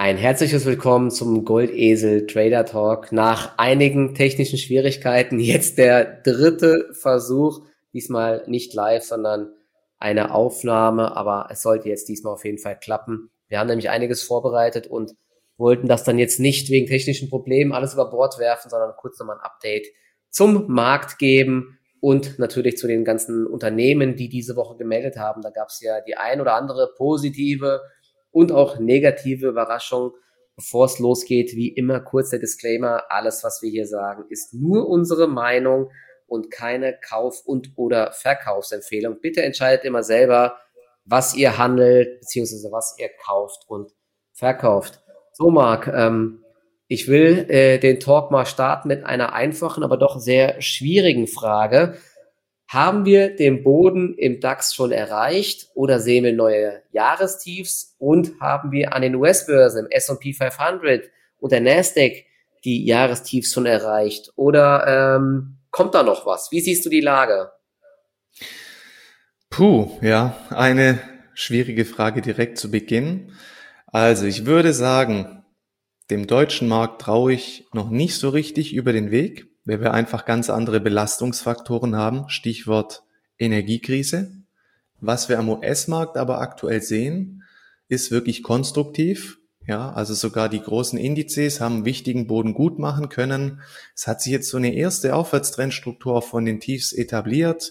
Ein herzliches Willkommen zum Goldesel Trader Talk. Nach einigen technischen Schwierigkeiten jetzt der dritte Versuch, diesmal nicht live, sondern eine Aufnahme, aber es sollte jetzt diesmal auf jeden Fall klappen. Wir haben nämlich einiges vorbereitet und wollten das dann jetzt nicht wegen technischen Problemen alles über Bord werfen, sondern kurz nochmal ein Update zum Markt geben und natürlich zu den ganzen Unternehmen, die diese Woche gemeldet haben. Da gab es ja die ein oder andere positive und auch negative Überraschung. Bevor es losgeht, wie immer kurz der Disclaimer, alles, was wir hier sagen, ist nur unsere Meinung und keine Kauf- und oder Verkaufsempfehlung. Bitte entscheidet immer selber, was ihr handelt, beziehungsweise was ihr kauft und verkauft. So, Marc, ich will den Talk mal starten mit einer einfachen, aber doch sehr schwierigen Frage. Haben wir den Boden im DAX schon erreicht oder sehen wir neue Jahrestiefs? Und haben wir an den US-Börsen im S&P 500 und der Nasdaq die Jahrestiefs schon erreicht? Oder kommt da noch was? Wie siehst du die Lage? Ja, eine schwierige Frage direkt zu Beginn. Also ich würde sagen, dem deutschen Markt traue ich noch nicht so richtig über den Weg, weil wir einfach ganz andere Belastungsfaktoren haben. Stichwort Energiekrise. Was wir am US-Markt aber aktuell sehen, ist wirklich konstruktiv. Ja, also sogar die großen Indizes haben wichtigen Boden gut machen können. Es hat sich jetzt so eine erste Aufwärtstrendstruktur von den Tiefs etabliert.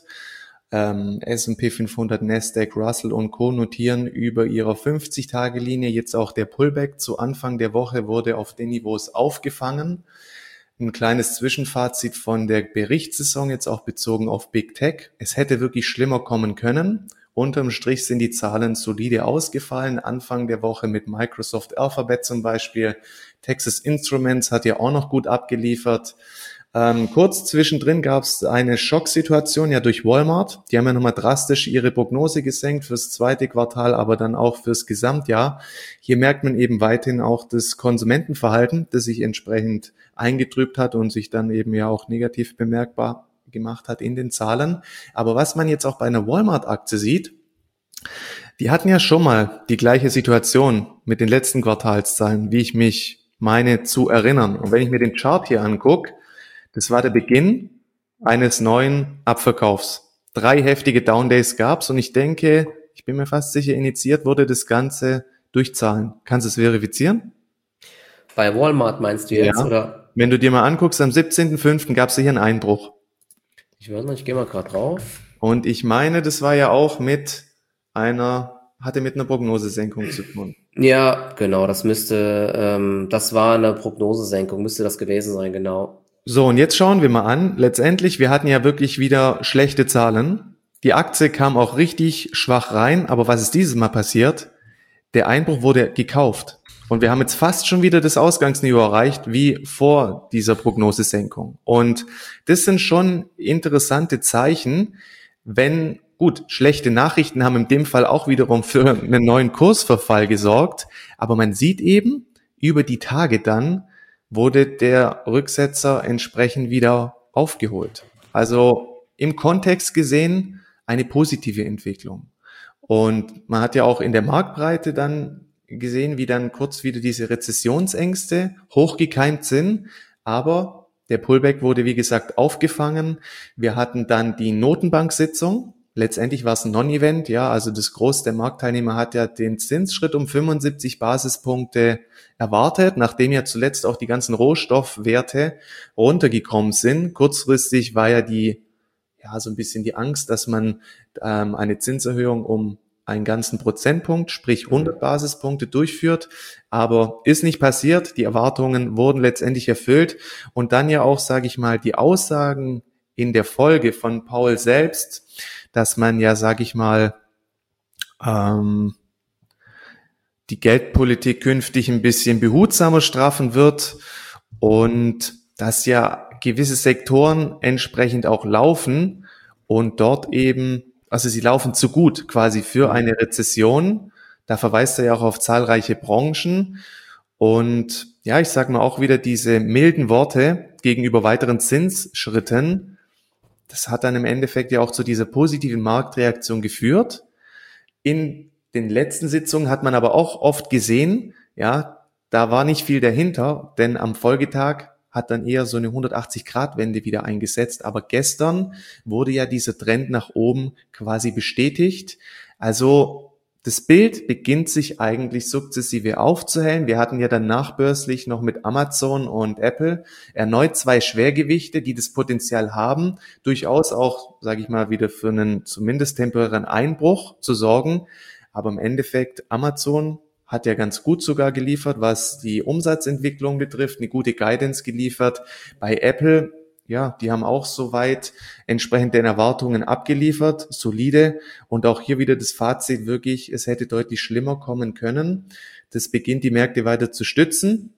S&P 500, Nasdaq, Russell und Co. notieren über ihrer 50-Tage-Linie. Jetzt auch der Pullback zu Anfang der Woche wurde auf den Niveaus aufgefangen. Ein kleines Zwischenfazit von der Berichtssaison, jetzt auch bezogen auf Big Tech. Es hätte wirklich schlimmer kommen können. Unterm Strich sind die Zahlen solide ausgefallen. Anfang der Woche mit Microsoft Alphabet zum Beispiel. Texas Instruments hat ja auch noch gut abgeliefert. Kurz zwischendrin gab es eine Schocksituation ja durch Walmart. Die haben ja nochmal drastisch ihre Prognose gesenkt fürs zweite Quartal, aber dann auch fürs Gesamtjahr. Hier merkt man eben weiterhin auch das Konsumentenverhalten, das sich entsprechend eingetrübt hat und sich dann eben ja auch negativ bemerkbar gemacht hat in den Zahlen. Aber was man jetzt auch bei einer Walmart-Aktie sieht, die hatten ja schon mal die gleiche Situation mit den letzten Quartalszahlen, wie ich mich meine zu erinnern. Und wenn ich mir den Chart hier angucke, das war der Beginn eines neuen Abverkaufs. 3 heftige Downdays gab's und ich denke, ich bin mir fast sicher, initiiert wurde das Ganze durch Zahlen. Kannst du es verifizieren? Bei Walmart meinst du jetzt, Ja. oder? Wenn du dir mal anguckst, am 17.05. gab's sicher einen Einbruch. Ich weiß nicht, ich gehe mal gerade drauf. Und ich meine, das war ja auch hatte mit einer Prognosesenkung zu tun. Ja, genau, das war eine Prognosesenkung, müsste das gewesen sein, genau. So, und jetzt schauen wir mal an. Letztendlich, wir hatten ja wirklich wieder schlechte Zahlen. Die Aktie kam auch richtig schwach rein, aber was ist dieses Mal passiert? Der Einbruch wurde gekauft. Und wir haben jetzt fast schon wieder das Ausgangsniveau erreicht, wie vor dieser Prognosesenkung. Und das sind schon interessante Zeichen, wenn, gut, schlechte Nachrichten haben in dem Fall auch wiederum für einen neuen Kursverfall gesorgt. Aber man sieht eben, über die Tage dann wurde der Rücksetzer entsprechend wieder aufgeholt. Also im Kontext gesehen eine positive Entwicklung. Und man hat ja auch in der Marktbreite dann gesehen, wie dann kurz wieder diese Rezessionsängste hochgekeimt sind. Aber der Pullback wurde, wie gesagt, aufgefangen. Wir hatten dann die Notenbank-Sitzung. Letztendlich war es ein Non-Event, ja, also das Groß der Marktteilnehmer hat ja den Zinsschritt um 75 Basispunkte erwartet, nachdem ja zuletzt auch die ganzen Rohstoffwerte runtergekommen sind. Kurzfristig war ja so ein bisschen die Angst, dass man eine Zinserhöhung um einen ganzen Prozentpunkt, sprich 100 Basispunkte durchführt, aber ist nicht passiert. Die Erwartungen wurden letztendlich erfüllt und dann ja auch, sage ich mal, die Aussagen in der Folge von Paul selbst, dass man ja, sage ich mal, die Geldpolitik künftig ein bisschen behutsamer straffen wird und dass ja gewisse Sektoren entsprechend auch laufen und dort eben, also sie laufen zu gut quasi für eine Rezession. Da verweist er ja auch auf zahlreiche Branchen. Und ja, ich sage mal auch wieder diese milden Worte gegenüber weiteren Zinsschritten. Das hat dann im Endeffekt ja auch zu dieser positiven Marktreaktion geführt. In den letzten Sitzungen hat man aber auch oft gesehen, ja, da war nicht viel dahinter, denn am Folgetag hat dann eher so eine 180-Grad-Wende wieder eingesetzt. Aber gestern wurde ja dieser Trend nach oben quasi bestätigt. Also das Bild beginnt sich eigentlich sukzessive aufzuhellen. Wir hatten ja dann nachbörslich noch mit Amazon und Apple erneut zwei Schwergewichte, die das Potenzial haben, durchaus auch, sage ich mal, wieder für einen zumindest temporären Einbruch zu sorgen. Aber im Endeffekt, Amazon hat ja ganz gut sogar geliefert, was die Umsatzentwicklung betrifft, eine gute Guidance geliefert. Bei Apple, ja, die haben auch soweit entsprechend den Erwartungen abgeliefert, solide. Und auch hier wieder das Fazit wirklich, es hätte deutlich schlimmer kommen können. Das beginnt die Märkte weiter zu stützen.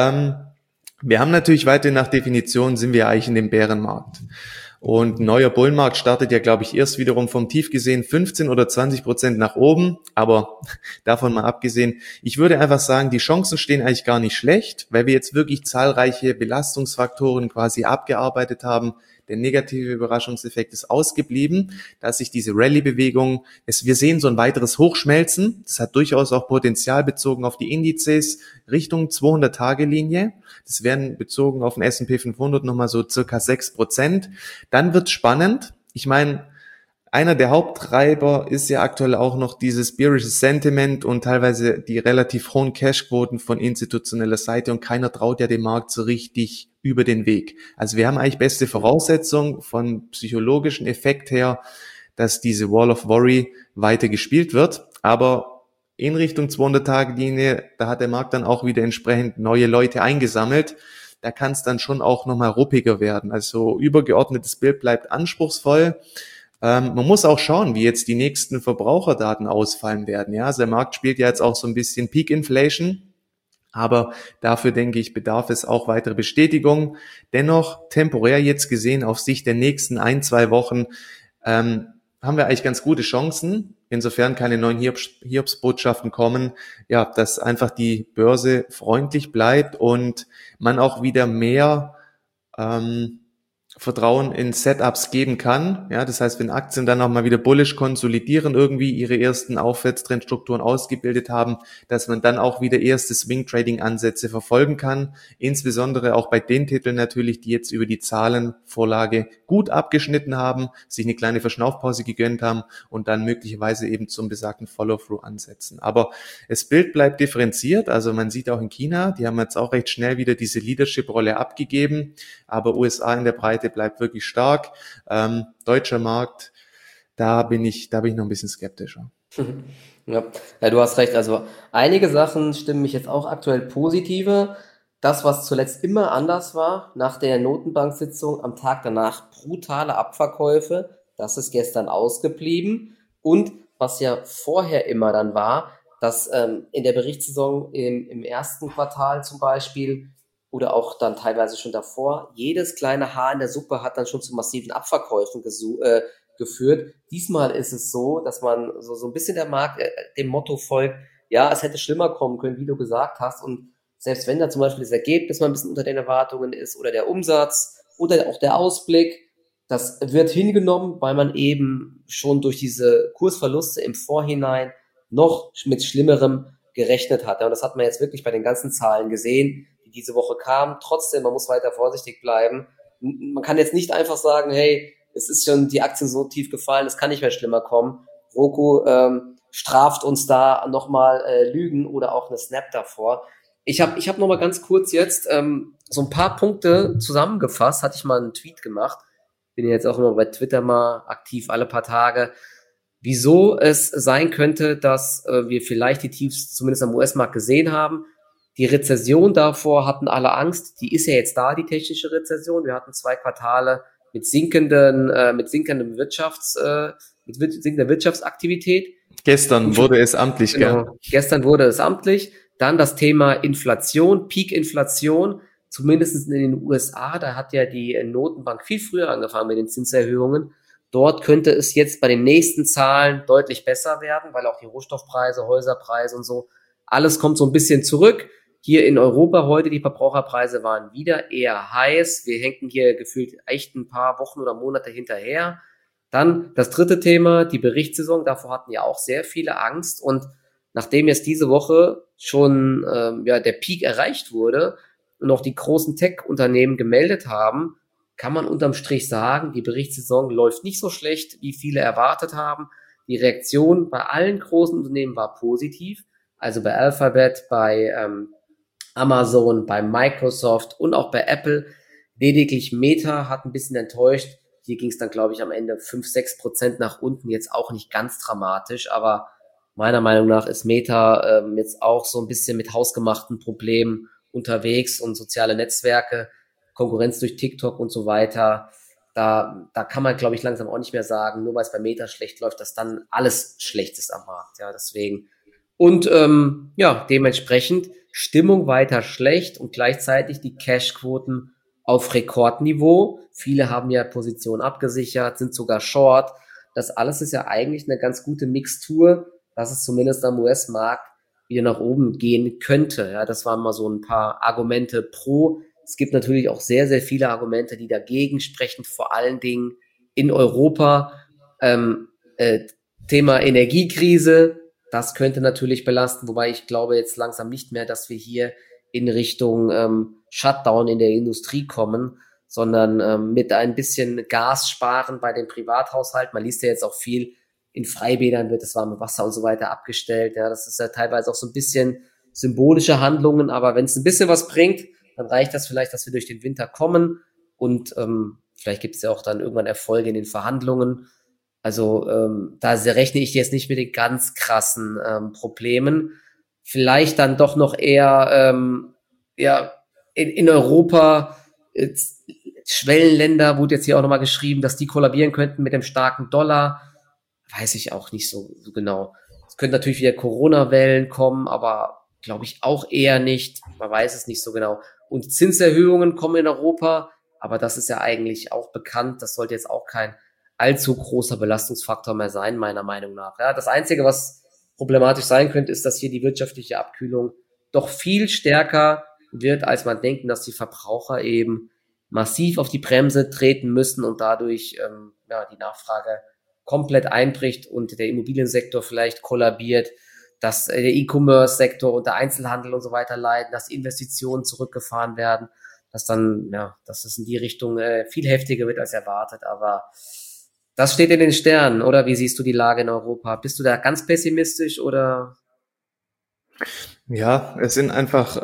Wir haben natürlich weiter nach Definition, sind wir eigentlich in dem Bärenmarkt. Und ein neuer Bullenmarkt startet ja, glaube ich, erst wiederum vom Tief gesehen 15 oder 20% nach oben. Aber davon mal abgesehen, ich würde einfach sagen, die Chancen stehen eigentlich gar nicht schlecht, weil wir jetzt wirklich zahlreiche Belastungsfaktoren quasi abgearbeitet haben. Der negative Überraschungseffekt ist ausgeblieben, dass sich diese Rallye-Bewegung, wir sehen so ein weiteres Hochschmelzen. Das hat durchaus auch Potenzial bezogen auf die Indizes Richtung 200-Tage-Linie. Das wären bezogen auf den S&P 500 nochmal so circa 6%. Dann wird's spannend. Ich meine, einer der Haupttreiber ist ja aktuell auch noch dieses bearische Sentiment und teilweise die relativ hohen Cashquoten von institutioneller Seite und keiner traut ja dem Markt so richtig über den Weg. Also wir haben eigentlich beste Voraussetzungen von psychologischen Effekt her, dass diese Wall of Worry weiter gespielt wird, aber in Richtung 200-Tage-Linie, da hat der Markt dann auch wieder entsprechend neue Leute eingesammelt. Da kann es dann schon auch nochmal ruppiger werden. Also übergeordnetes Bild bleibt anspruchsvoll. Man muss auch schauen, wie jetzt die nächsten Verbraucherdaten ausfallen werden. Ja, also der Markt spielt ja jetzt auch so ein bisschen Peak Inflation, aber dafür, denke ich, bedarf es auch weitere Bestätigung. Dennoch, temporär jetzt gesehen, auf Sicht der nächsten 1-2 Wochen, haben wir eigentlich ganz gute Chancen, insofern keine neuen Hiobsbotschaften kommen, ja, dass einfach die Börse freundlich bleibt und man auch wieder mehr Vertrauen in Setups geben kann. Ja, das heißt, wenn Aktien dann auch mal wieder bullish konsolidieren, irgendwie ihre ersten Aufwärtstrendstrukturen ausgebildet haben, dass man dann auch wieder erste Swing-Trading-Ansätze verfolgen kann. Insbesondere auch bei den Titeln natürlich, die jetzt über die Zahlenvorlage gut abgeschnitten haben, sich eine kleine Verschnaufpause gegönnt haben und dann möglicherweise eben zum besagten Follow-through ansetzen. Aber das Bild bleibt differenziert. Also man sieht auch in China, die haben jetzt auch recht schnell wieder diese Leadership-Rolle abgegeben, aber USA in der Breite bleibt wirklich stark. Deutscher Markt, da bin ich noch ein bisschen skeptischer. Ja, ja, du hast recht. Also einige Sachen stimmen mich jetzt auch aktuell positiver. Das, was zuletzt immer anders war, nach der Notenbank-Sitzung am Tag danach brutale Abverkäufe, das ist gestern ausgeblieben. Und was ja vorher immer dann war, dass in der Berichtssaison im ersten Quartal zum Beispiel oder auch dann teilweise schon davor, jedes kleine Haar in der Suppe hat dann schon zu massiven Abverkäufen geführt. Diesmal ist es so, dass man so ein bisschen der Markt dem Motto folgt, ja, es hätte schlimmer kommen können, wie du gesagt hast. Und selbst wenn da zum Beispiel das Ergebnis mal ein bisschen unter den Erwartungen ist oder der Umsatz oder auch der Ausblick, das wird hingenommen, weil man eben schon durch diese Kursverluste im Vorhinein noch mit Schlimmerem gerechnet hat. Und das hat man jetzt wirklich bei den ganzen Zahlen gesehen, die diese Woche kamen. Trotzdem, man muss weiter vorsichtig bleiben. Man kann jetzt nicht einfach sagen, hey, es ist schon die Aktien so tief gefallen, es kann nicht mehr schlimmer kommen. Roku straft uns da nochmal Lügen oder auch eine Snap davor. Ich hab noch mal ganz kurz jetzt so ein paar Punkte zusammengefasst, hatte ich mal einen Tweet gemacht. Bin jetzt auch immer bei Twitter mal aktiv alle paar Tage. Wieso es sein könnte, dass wir vielleicht die Tiefs zumindest am US-Markt gesehen haben. Die Rezession davor hatten alle Angst. Die ist ja jetzt da, die technische Rezession. Wir hatten 2 Quartale mit sinkender Wirtschaftsaktivität. Gestern wurde es amtlich, Genau. gell? Gestern wurde es amtlich. Dann das Thema Inflation, Peak-Inflation, zumindest in den USA. Da hat ja die Notenbank viel früher angefangen mit den Zinserhöhungen. Dort könnte es jetzt bei den nächsten Zahlen deutlich besser werden, weil auch die Rohstoffpreise, Häuserpreise und so, alles kommt so ein bisschen zurück. Hier in Europa heute, die Verbraucherpreise waren wieder eher heiß. Wir hängen hier gefühlt echt ein paar Wochen oder Monate hinterher. Dann das dritte Thema, die Berichtssaison. Davor hatten ja auch sehr viele Angst. Und nachdem jetzt diese Woche schon der Peak erreicht wurde und auch die großen Tech-Unternehmen gemeldet haben, kann man unterm Strich sagen, die Berichtssaison läuft nicht so schlecht, wie viele erwartet haben. Die Reaktion bei allen großen Unternehmen war positiv, also bei Alphabet, bei Amazon, bei Microsoft und auch bei Apple. Lediglich Meta hat ein bisschen enttäuscht. Hier ging es dann, glaube ich, am Ende 5-6% nach unten, jetzt auch nicht ganz dramatisch, aber meiner Meinung nach ist Meta jetzt auch so ein bisschen mit hausgemachten Problemen unterwegs und soziale Netzwerke, Konkurrenz durch TikTok und so weiter. Da kann man, glaube ich, langsam auch nicht mehr sagen, nur weil es bei Meta schlecht läuft, dass dann alles schlecht ist am Markt. Ja, deswegen. Und dementsprechend Stimmung weiter schlecht und gleichzeitig die Cashquoten auf Rekordniveau. Viele haben ja Positionen abgesichert, sind sogar short. Das alles ist ja eigentlich eine ganz gute Mixtur, dass es zumindest am US-Markt wieder nach oben gehen könnte. Ja, das waren mal so ein paar Argumente pro. Es gibt natürlich auch sehr, sehr viele Argumente, die dagegen sprechen, vor allen Dingen in Europa. Ähm, Thema Energiekrise, das könnte natürlich belasten, wobei ich glaube jetzt langsam nicht mehr, dass wir hier in Richtung Shutdown in der Industrie kommen, sondern mit ein bisschen Gas sparen bei den Privathaushalten. Man liest ja jetzt auch viel, in Freibädern wird das warme Wasser und so weiter abgestellt. Ja, das ist ja teilweise auch so ein bisschen symbolische Handlungen, aber wenn es ein bisschen was bringt, dann reicht das vielleicht, dass wir durch den Winter kommen und vielleicht gibt es ja auch dann irgendwann Erfolge in den Verhandlungen. Also da rechne ich jetzt nicht mit den ganz krassen Problemen. Vielleicht dann doch noch eher in Europa Schwellenländer, wurde jetzt hier auch nochmal geschrieben, dass die kollabieren könnten mit dem starken Dollar. Weiß ich auch nicht so genau. Es könnten natürlich wieder Corona-Wellen kommen, aber glaube ich auch eher nicht. Man weiß es nicht so genau. Und Zinserhöhungen kommen in Europa, aber das ist ja eigentlich auch bekannt. Das sollte jetzt auch kein allzu großer Belastungsfaktor mehr sein, meiner Meinung nach. Ja, das Einzige, was problematisch sein könnte, ist, dass hier die wirtschaftliche Abkühlung doch viel stärker wird, als man denkt, dass die Verbraucher eben massiv auf die Bremse treten müssen und dadurch die Nachfrage komplett einbricht und der Immobiliensektor vielleicht kollabiert, dass der E-Commerce-Sektor und der Einzelhandel und so weiter leiden, dass Investitionen zurückgefahren werden, dass es in die Richtung viel heftiger wird als erwartet. Aber das steht in den Sternen, oder? Wie siehst du die Lage in Europa? Bist du da ganz pessimistisch oder? Ja, es sind einfach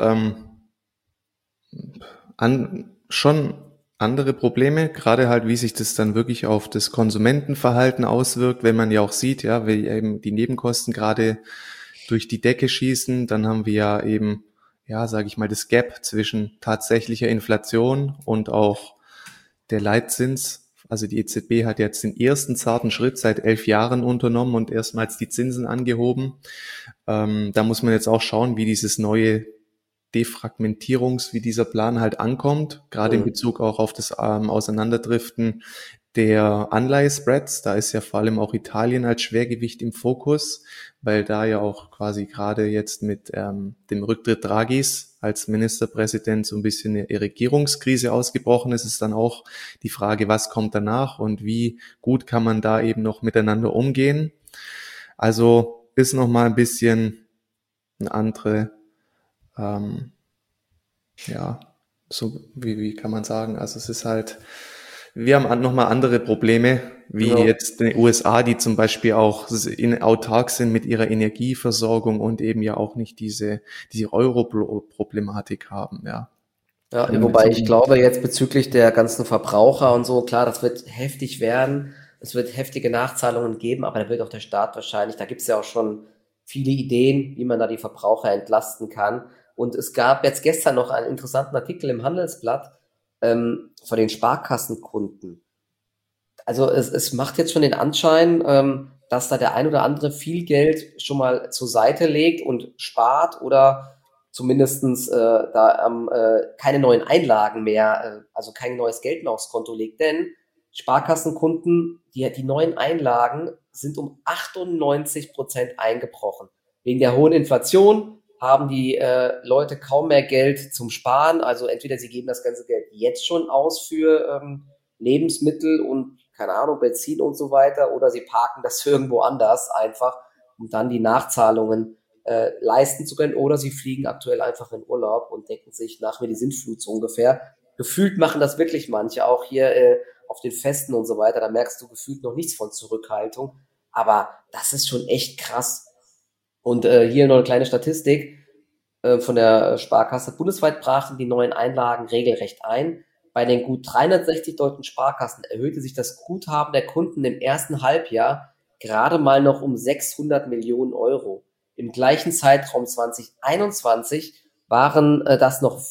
schon andere Probleme, gerade halt, wie sich das dann wirklich auf das Konsumentenverhalten auswirkt, wenn man ja auch sieht, ja, wie eben die Nebenkosten gerade durch die Decke schießen, dann haben wir ja eben, ja, sage ich mal, das Gap zwischen tatsächlicher Inflation und auch der Leitzins. Also die EZB hat jetzt den ersten zarten Schritt seit 11 Jahren unternommen und erstmals die Zinsen angehoben. Da muss man jetzt auch schauen, wie dieses neue wie dieser Plan halt ankommt, gerade in Bezug auch auf das Auseinanderdriften der Anleihespreads. Da ist ja vor allem auch Italien als Schwergewicht im Fokus, weil da ja auch quasi gerade jetzt mit dem Rücktritt Draghis als Ministerpräsident so ein bisschen eine Regierungskrise ausgebrochen ist. Ist dann auch die Frage, was kommt danach und wie gut kann man da eben noch miteinander umgehen. Also ist noch mal ein bisschen eine andere so wie kann man sagen, also es ist halt, wir haben nochmal andere Probleme, wie Genau. jetzt in den USA, die zum Beispiel auch autark sind mit ihrer Energieversorgung und eben ja auch nicht diese Euro-Problematik haben, ja. Ja, wobei ich glaube jetzt bezüglich der ganzen Verbraucher und so, klar, das wird heftig werden. Es wird heftige Nachzahlungen geben, aber da wird auch der Staat wahrscheinlich, da gibt es ja auch schon viele Ideen, wie man da die Verbraucher entlasten kann. Und es gab jetzt gestern noch einen interessanten Artikel im Handelsblatt von den Sparkassenkunden. Also es macht jetzt schon den Anschein, dass da der ein oder andere viel Geld schon mal zur Seite legt und spart oder zumindestens keine neuen Einlagen mehr, also kein neues Geld mehr aufs Konto legt. Denn Sparkassenkunden, die neuen Einlagen sind um 98% eingebrochen. Wegen der hohen Inflation haben die Leute kaum mehr Geld zum Sparen. Also entweder sie geben das ganze Geld jetzt schon aus für Lebensmittel und keine Ahnung, Benzin und so weiter, oder sie parken das irgendwo anders einfach, um dann die Nachzahlungen leisten zu können, oder sie fliegen aktuell einfach in Urlaub und denken sich, nach mir die Sintflut so ungefähr. Gefühlt machen das wirklich manche, auch hier auf den Festen und so weiter, da merkst du gefühlt noch nichts von Zurückhaltung, aber das ist schon echt krass. Und hier noch eine kleine Statistik von der Sparkasse. Bundesweit brachen die neuen Einlagen regelrecht ein. Bei den gut 360 deutschen Sparkassen erhöhte sich das Guthaben der Kunden im ersten Halbjahr gerade mal noch um 600 Millionen Euro. Im gleichen Zeitraum 2021 waren das noch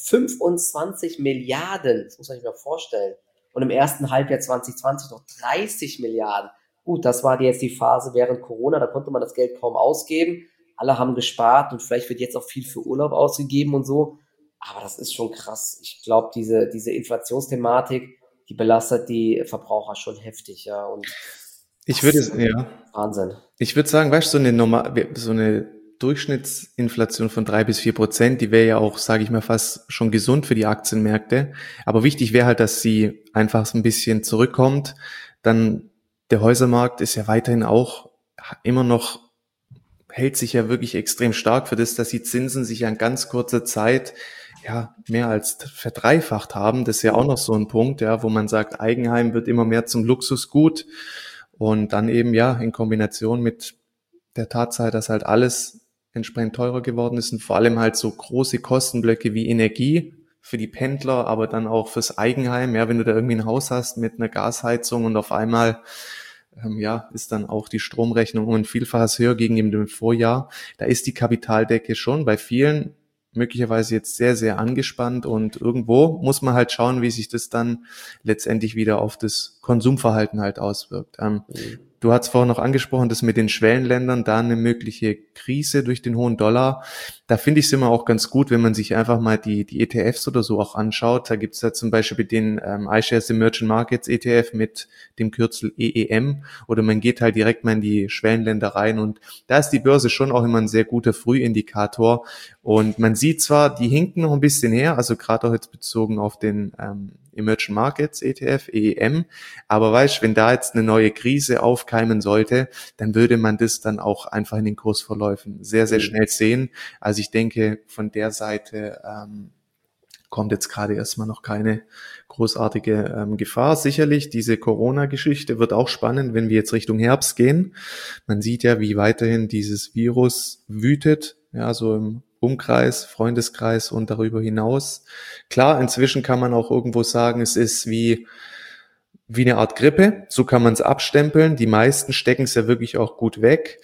25 Milliarden. Das muss man sich mal vorstellen. Und im ersten Halbjahr 2020 noch 30 Milliarden. Gut, das war jetzt die Phase während Corona, da konnte man das Geld kaum ausgeben. Alle haben gespart und vielleicht wird jetzt auch viel für Urlaub ausgegeben und so. Aber das ist schon krass. Ich glaube, diese Inflationsthematik, die belastet die Verbraucher schon heftig, ja. Und Ich würde, ja, Wahnsinn. ich würde sagen, weißt du, so eine Durchschnittsinflation von 3-4%, die wäre ja auch, sage ich mal, fast schon gesund für die Aktienmärkte. Aber wichtig wäre halt, dass sie einfach so ein bisschen zurückkommt. Dann der Häusermarkt ist ja weiterhin auch immer noch, hält sich ja wirklich extrem stark für das, dass die Zinsen sich ja in ganz kurzer Zeit ja mehr als verdreifacht haben. Das ist ja auch noch so ein Punkt, ja, wo man sagt, Eigenheim wird immer mehr zum Luxusgut. Und dann eben ja in Kombination mit der Tatsache, dass halt alles entsprechend teurer geworden ist und vor allem halt so große Kostenblöcke wie Energie für die Pendler, aber dann auch fürs Eigenheim. Ja, wenn du da irgendwie ein Haus hast mit einer Gasheizung und auf einmal ja, ist dann auch die Stromrechnung um ein Vielfaches höher gegenüber dem Vorjahr. Da ist die Kapitaldecke schon bei vielen möglicherweise jetzt sehr, sehr angespannt und irgendwo muss man halt schauen, wie sich das dann letztendlich wieder auf das Konsumverhalten halt auswirkt. Du hast vorhin noch angesprochen, dass mit den Schwellenländern da eine mögliche Krise durch den hohen Dollar. Da finde ich es immer auch ganz gut, wenn man sich einfach mal die ETFs oder so auch anschaut. Da gibt es ja zum Beispiel den iShares Emerging Markets ETF mit dem Kürzel EEM oder man geht halt direkt mal in die Schwellenländer rein und da ist die Börse schon auch immer ein sehr guter Frühindikator und man sieht zwar, die hinken noch ein bisschen her, also gerade auch jetzt bezogen auf den Emerging Markets ETF, EEM, aber weißt, wenn da jetzt eine neue Krise aufkeimen sollte, dann würde man das dann auch einfach in den Kursverläufen sehr, sehr schnell sehen. Also ich denke, von der Seite kommt jetzt gerade erstmal noch keine großartige Gefahr. Sicherlich, diese Corona-Geschichte wird auch spannend, wenn wir jetzt Richtung Herbst gehen. Man sieht ja, wie weiterhin dieses Virus wütet, ja, so im Umkreis, Freundeskreis und darüber hinaus. Klar, inzwischen kann man auch irgendwo sagen, es ist wie eine Art Grippe, so kann man es abstempeln. Die meisten stecken es ja wirklich auch gut weg.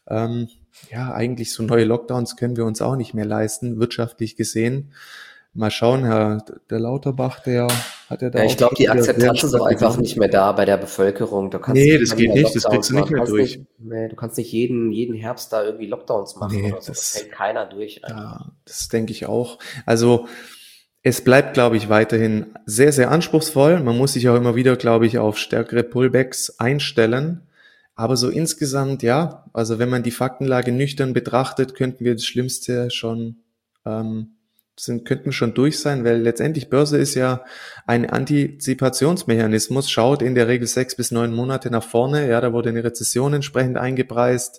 Ja, eigentlich so neue Lockdowns können wir uns auch nicht mehr leisten, wirtschaftlich gesehen. Mal schauen, der Lauterbach, der hat ja da Ja, auch ich glaube, die wieder sehr Akzeptanz ist auch stark einfach gewarnt. nicht mehr da bei der Bevölkerung. Du kannst Nee, nicht das immer geht wieder nicht, das kriegst Lockdowns du nicht machen. mehr durch. Du kannst nicht jeden Herbst da irgendwie Lockdowns machen Nee, oder so. Das hält keiner durch eigentlich. das denke ich auch. Also es bleibt, glaube ich, weiterhin sehr, sehr anspruchsvoll. Man muss sich auch immer wieder, glaube ich, auf stärkere Pullbacks einstellen. Aber so insgesamt, ja, also wenn man die Faktenlage nüchtern betrachtet, könnten wir das Schlimmste schon, könnten wir schon durch sein, weil letztendlich Börse ist ja ein Antizipationsmechanismus, schaut in der Regel 6 bis 9 Monate nach vorne. Ja, da wurde eine Rezession entsprechend eingepreist.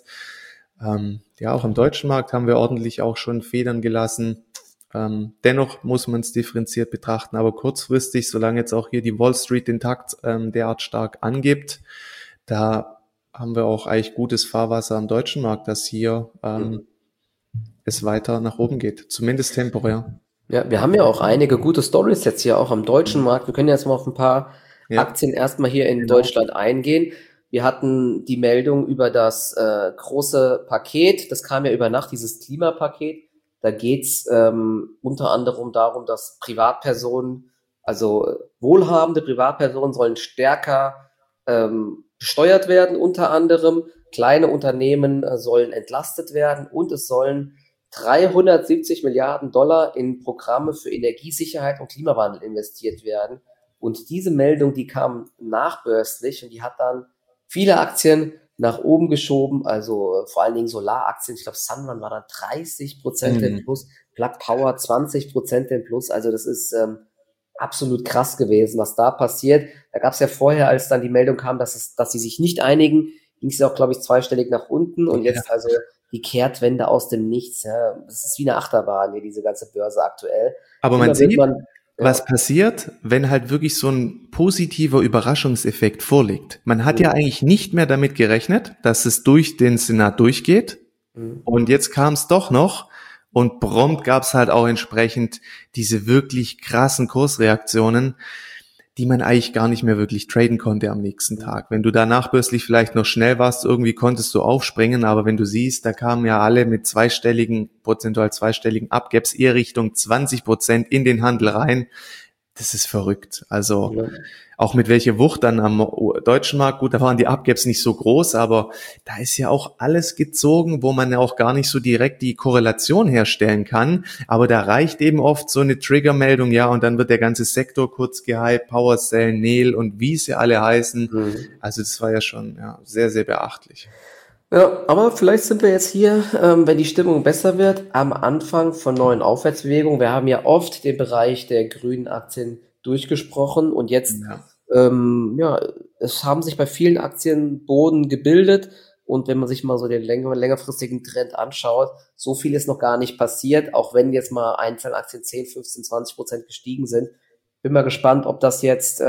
Ja, auch am deutschen Markt haben wir ordentlich auch schon Federn gelassen. Dennoch muss man es differenziert betrachten, aber kurzfristig, solange jetzt auch hier die Wall Street den Takt derart stark angibt, da haben wir auch eigentlich gutes Fahrwasser am deutschen Markt, dass hier es weiter nach oben geht, zumindest temporär. Ja, wir haben ja auch einige gute Stories jetzt hier auch am deutschen Markt. Wir können jetzt mal auf ein paar Ja, Aktien erstmal hier in genau. Deutschland eingehen. Wir hatten die Meldung über das große Paket, das kam ja über Nacht, dieses Klimapaket. Da geht's unter anderem darum, dass Privatpersonen, also wohlhabende Privatpersonen sollen stärker besteuert werden, unter anderem. Kleine Unternehmen sollen entlastet werden und es sollen 370 Milliarden Dollar in Programme für Energiesicherheit und Klimawandel investiert werden. Und diese Meldung, die kam nachbörslich und die hat dann viele Aktien nach oben geschoben, also vor allen Dingen Solaraktien. Ich glaube, Sunrun war dann 30% im Plus, Plug Power 20% im Plus. Also das ist absolut krass gewesen, was da passiert. Da gab es ja vorher, als dann die Meldung kam, dass sie sich nicht einigen, ging es ja auch, glaube ich, zweistellig nach unten. Und Ja. jetzt also die Kehrtwende aus dem Nichts. Ja. Das ist wie eine Achterbahn hier, diese ganze Börse aktuell. Aber man Immer wird sieht, man, was ja, passiert, wenn halt wirklich so ein positiver Überraschungseffekt vorliegt. Man hat ja mhm, eigentlich nicht mehr damit gerechnet, dass es durch den Senat durchgeht. mhm, Und jetzt kam es doch noch und prompt gab es halt auch entsprechend diese wirklich krassen Kursreaktionen, die man eigentlich gar nicht mehr wirklich traden konnte am nächsten mhm. Tag. Wenn du da nachbörslich vielleicht noch schnell warst, irgendwie konntest du aufspringen, aber wenn du siehst, da kamen ja alle mit prozentual zweistelligen Upgaps eher Richtung 20% in den Handel rein. Das ist verrückt. Also Ja. auch mit welcher Wucht dann am deutschen Markt, gut, da waren die Upgaps nicht so groß, aber da ist ja auch alles gezogen, wo man ja auch gar nicht so direkt die Korrelation herstellen kann. Aber da reicht eben oft so eine Triggermeldung, ja, und dann wird der ganze Sektor kurz gehypt, PowerCell, Nel und wie sie alle heißen. Mhm. Also das war ja schon ja, sehr, sehr beachtlich. Ja, aber vielleicht sind wir jetzt hier, wenn die Stimmung besser wird, am Anfang von neuen Aufwärtsbewegungen. Wir haben ja oft den Bereich der grünen Aktien durchgesprochen und jetzt, Ja. ja, es haben sich bei vielen Aktien Boden gebildet und wenn man sich mal so den längerfristigen Trend anschaut, so viel ist noch gar nicht passiert, auch wenn jetzt mal einzelne Aktien 10, 15, 20% gestiegen sind. Bin mal gespannt, ob das jetzt,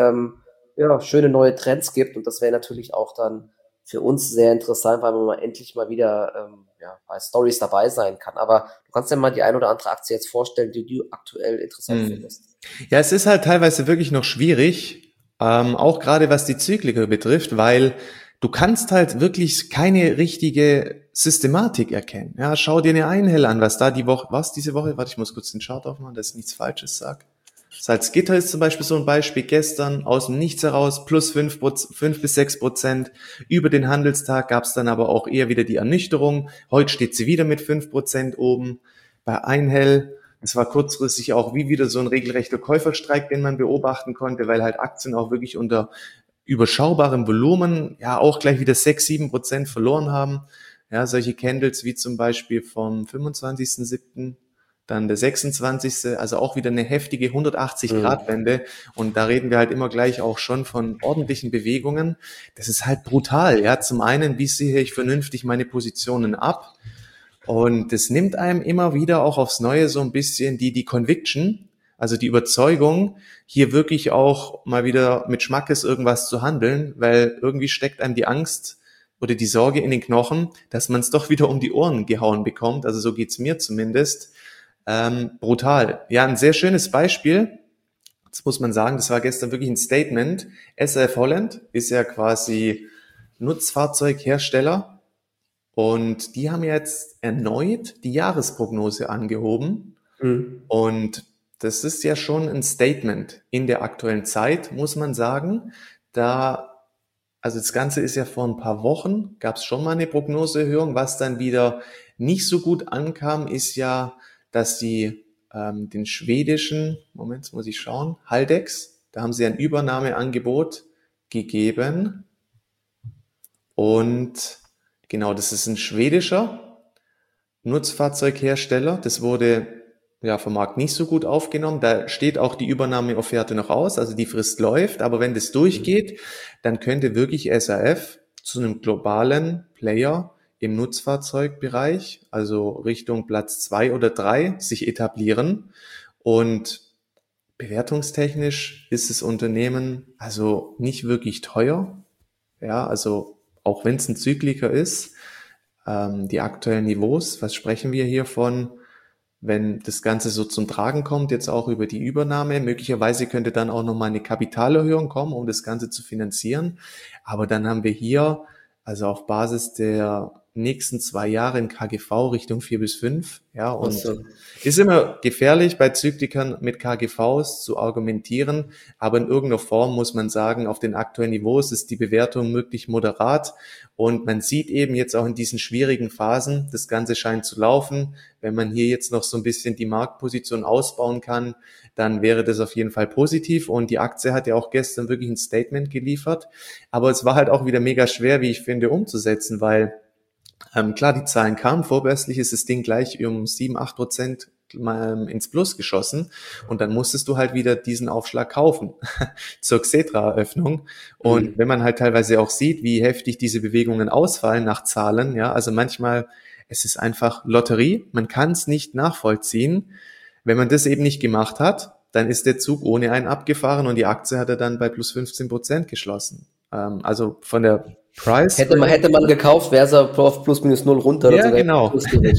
ja, schöne neue Trends gibt und das wäre natürlich auch dann für uns sehr interessant, weil man mal endlich mal wieder ja, bei Stories dabei sein kann. Aber du kannst ja mal die ein oder andere Aktie jetzt vorstellen, die du aktuell interessant Hm. findest. Ja, es ist halt teilweise wirklich noch schwierig, auch gerade was die Zykliker betrifft, weil du kannst halt wirklich keine richtige Systematik erkennen. Ja, schau dir eine Einhell an, was da die Woche, was diese Woche, warte, ich muss kurz den Chart aufmachen, dass ich nichts Falsches sage. Salzgitter ist zum Beispiel so ein Beispiel, gestern aus dem Nichts heraus plus 5 bis 6%. Über den Handelstag gab es dann aber auch eher wieder die Ernüchterung. Heute steht sie wieder mit 5% oben. Bei Einhell, es war kurzfristig auch wie wieder so ein regelrechter Käuferstreik, den man beobachten konnte, weil halt Aktien auch wirklich unter überschaubarem Volumen ja auch gleich wieder 6-7% verloren haben. Ja, solche Candles wie zum Beispiel vom 25.07., dann der 26., also auch wieder eine heftige 180-Grad-Wende. Und da reden wir halt immer gleich auch schon von ordentlichen Bewegungen. Das ist halt brutal. Ja, zum einen, wie sehe ich vernünftig meine Positionen ab? Und das nimmt einem immer wieder auch aufs Neue so ein bisschen die Conviction, also die Überzeugung, hier wirklich auch mal wieder mit Schmackes irgendwas zu handeln, weil irgendwie steckt einem die Angst oder die Sorge in den Knochen, dass man es doch wieder um die Ohren gehauen bekommt. Also so geht's mir zumindest. Brutal. Ja, ein sehr schönes Beispiel. Das muss man sagen, das war gestern wirklich ein Statement. SAF Holland ist ja quasi Nutzfahrzeughersteller und die haben jetzt erneut die Jahresprognose angehoben. Mhm. Und das ist ja schon ein Statement in der aktuellen Zeit, muss man sagen. Also das Ganze ist ja vor ein paar Wochen, gab es schon mal eine Prognoseerhöhung. Was dann wieder nicht so gut ankam, ist ja, dass sie den schwedischen, Moment, jetzt muss ich schauen, Haldex, da haben sie ein Übernahmeangebot gegeben. Und genau, das ist ein schwedischer Nutzfahrzeughersteller. Das wurde ja vom Markt nicht so gut aufgenommen. Da steht auch die Übernahmeofferte noch aus, also die Frist läuft. Aber wenn das durchgeht, dann könnte wirklich SAF zu einem globalen Player im Nutzfahrzeugbereich, also Richtung Platz 2 oder 3, sich etablieren. Und bewertungstechnisch ist das Unternehmen also nicht wirklich teuer. Ja, also auch wenn es ein Zykliker ist, die aktuellen Niveaus, was sprechen wir hier von, wenn das Ganze so zum Tragen kommt, jetzt auch über die Übernahme, möglicherweise könnte dann auch nochmal eine Kapitalerhöhung kommen, um das Ganze zu finanzieren. Aber dann haben wir hier, also auf Basis der nächsten 2 Jahre in KGV Richtung 4 bis 5, ja, und So. ist immer gefährlich bei Zyklikern mit KGVs zu argumentieren, aber in irgendeiner Form muss man sagen, auf den aktuellen Niveaus ist die Bewertung möglich moderat und man sieht eben jetzt auch in diesen schwierigen Phasen, das Ganze scheint zu laufen. Wenn man hier jetzt noch so ein bisschen die Marktposition ausbauen kann, dann wäre das auf jeden Fall positiv und die Aktie hat ja auch gestern wirklich ein Statement geliefert, aber es war halt auch wieder mega schwer, wie ich finde, umzusetzen, weil klar, die Zahlen kamen, vorbörslich ist das Ding gleich um 7-8% ins Plus geschossen und dann musstest du halt wieder diesen Aufschlag kaufen zur Xetra-Eröffnung und Mhm. wenn man halt teilweise auch sieht, wie heftig diese Bewegungen ausfallen nach Zahlen, ja, also manchmal Es ist einfach Lotterie. Man kann es nicht nachvollziehen. Wenn man das eben nicht gemacht hat, dann ist der Zug ohne einen abgefahren und die Aktie hat er dann bei plus 15% geschlossen. Also von der Price. Hätte man gekauft, wäre es auf plus minus null runter. Ja, genau.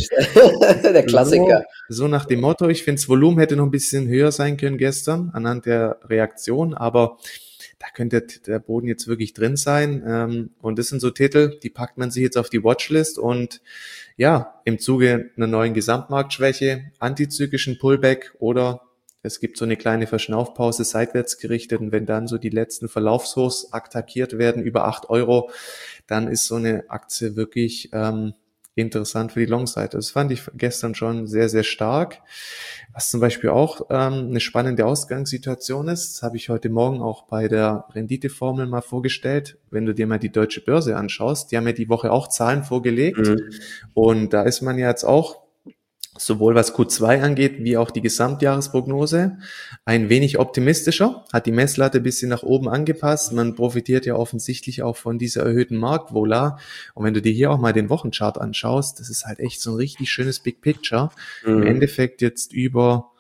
Der Klassiker. So nach dem Motto, ich finde, das Volumen hätte noch ein bisschen höher sein können gestern anhand der Reaktion, aber da könnte der Boden jetzt wirklich drin sein. Und das sind so Titel, die packt man sich jetzt auf die Watchlist und ja, im Zuge einer neuen Gesamtmarktschwäche, antizyklischen Pullback oder es gibt so eine kleine Verschnaufpause seitwärts gerichtet und wenn dann so die letzten Verlaufshochs attackiert werden über 8 Euro, dann ist so eine Aktie wirklich interessant für die Long-Seite. Das fand ich gestern schon sehr, sehr stark. Was zum Beispiel auch eine spannende Ausgangssituation ist, das habe ich heute Morgen auch bei der Renditeformel mal vorgestellt. Wenn du dir mal die Deutsche Börse anschaust, die haben ja die Woche auch Zahlen vorgelegt und da ist man ja jetzt auch sowohl was Q2 angeht, wie auch die Gesamtjahresprognose, ein wenig optimistischer, hat die Messlatte ein bisschen nach oben angepasst. Man profitiert ja offensichtlich auch von dieser erhöhten Marktvola. Und wenn du dir hier auch mal den Wochenchart anschaust, das ist halt echt so ein richtig schönes Big Picture. Im Endeffekt jetzt über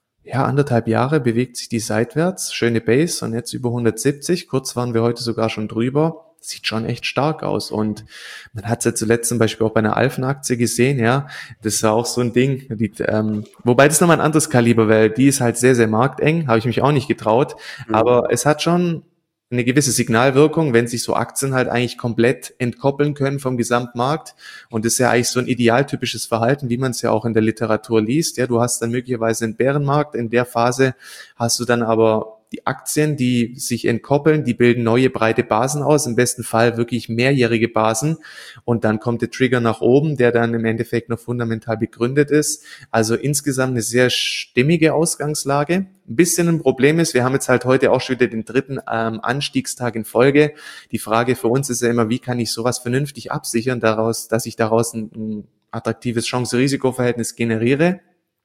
1,5 Jahre bewegt sich die seitwärts, schöne Base und jetzt über 170. Kurz waren wir heute sogar schon drüber. Sieht schon echt stark aus und man hat es ja zuletzt zum Beispiel auch bei einer Alphen-Aktie gesehen, ja, das war auch so ein Ding, wobei das nochmal ein anderes Kaliber, weil die ist halt sehr, sehr markteng, habe ich mich auch nicht getraut, aber es hat schon eine gewisse Signalwirkung, wenn sich so Aktien halt eigentlich komplett entkoppeln können vom Gesamtmarkt und das ist ja eigentlich so ein idealtypisches Verhalten, wie man es ja auch in der Literatur liest, ja, du hast dann möglicherweise einen Bärenmarkt, in der Phase hast du dann aber die Aktien, die sich entkoppeln, die bilden neue breite Basen aus, im besten Fall wirklich mehrjährige Basen und dann kommt der Trigger nach oben, der dann im Endeffekt noch fundamental begründet ist. Also insgesamt eine sehr stimmige Ausgangslage. Ein bisschen ein Problem ist, wir haben jetzt halt heute auch schon wieder den dritten Anstiegstag in Folge. Die Frage für uns ist ja immer, wie kann ich sowas vernünftig absichern, dass ich daraus ein attraktives Chance-Risiko-Verhältnis generiere.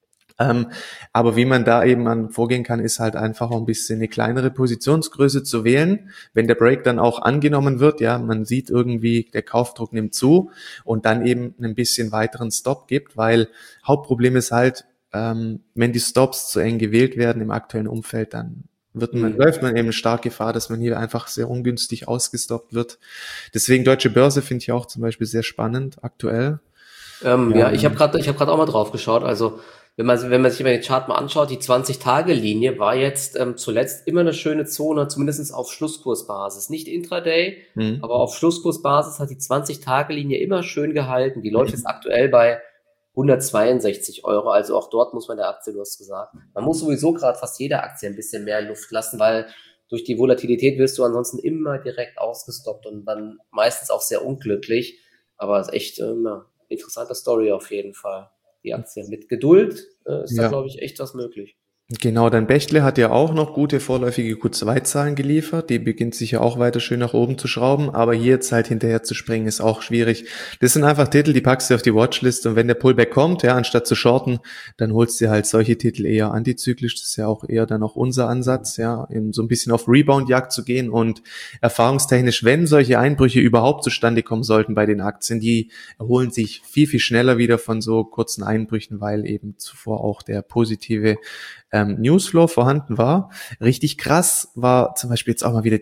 Aber wie man da eben vorgehen kann, ist halt einfach auch ein bisschen eine kleinere Positionsgröße zu wählen. Wenn der Break dann auch angenommen wird, ja, man sieht irgendwie, der Kaufdruck nimmt zu und dann eben ein bisschen weiteren Stop gibt, weil Hauptproblem ist halt, wenn die Stops zu eng gewählt werden im aktuellen Umfeld, dann läuft man eben stark Gefahr, dass man hier einfach sehr ungünstig ausgestoppt wird. Deswegen Deutsche Börse finde ich auch zum Beispiel sehr spannend aktuell. Ja, ich habe gerade auch mal drauf geschaut. Also wenn man sich mal den Chart mal anschaut, die 20-Tage-Linie war jetzt zuletzt immer eine schöne Zone, zumindest auf Schlusskursbasis. Nicht Intraday, aber auf Schlusskursbasis hat die 20-Tage-Linie immer schön gehalten. Die läuft jetzt aktuell bei 162 Euro. Also auch dort muss man der Aktie, du hast gesagt, man muss sowieso gerade fast jeder Aktie ein bisschen mehr Luft lassen, weil durch die Volatilität wirst du ansonsten immer direkt ausgestoppt und dann meistens auch sehr unglücklich. Aber es ist echt eine interessante Story auf jeden Fall. Die Aktie mit Geduld ist da, glaube ich, echt was möglich. Genau, dann Bechtle hat ja auch noch gute vorläufige Q2-Zahlen geliefert. Die beginnt sich ja auch weiter schön nach oben zu schrauben. Aber hier jetzt halt hinterher zu springen, ist auch schwierig. Das sind einfach Titel, die packst du auf die Watchlist. Und wenn der Pullback kommt, ja, anstatt zu shorten, dann holst du halt solche Titel eher antizyklisch. Das ist ja auch eher dann auch unser Ansatz, ja, eben so ein bisschen auf Rebound-Jagd zu gehen. Und erfahrungstechnisch, wenn solche Einbrüche überhaupt zustande kommen sollten bei den Aktien, die erholen sich viel, viel schneller wieder von so kurzen Einbrüchen, weil eben zuvor auch der positive Newsflow vorhanden war. Richtig krass war zum Beispiel jetzt auch mal wieder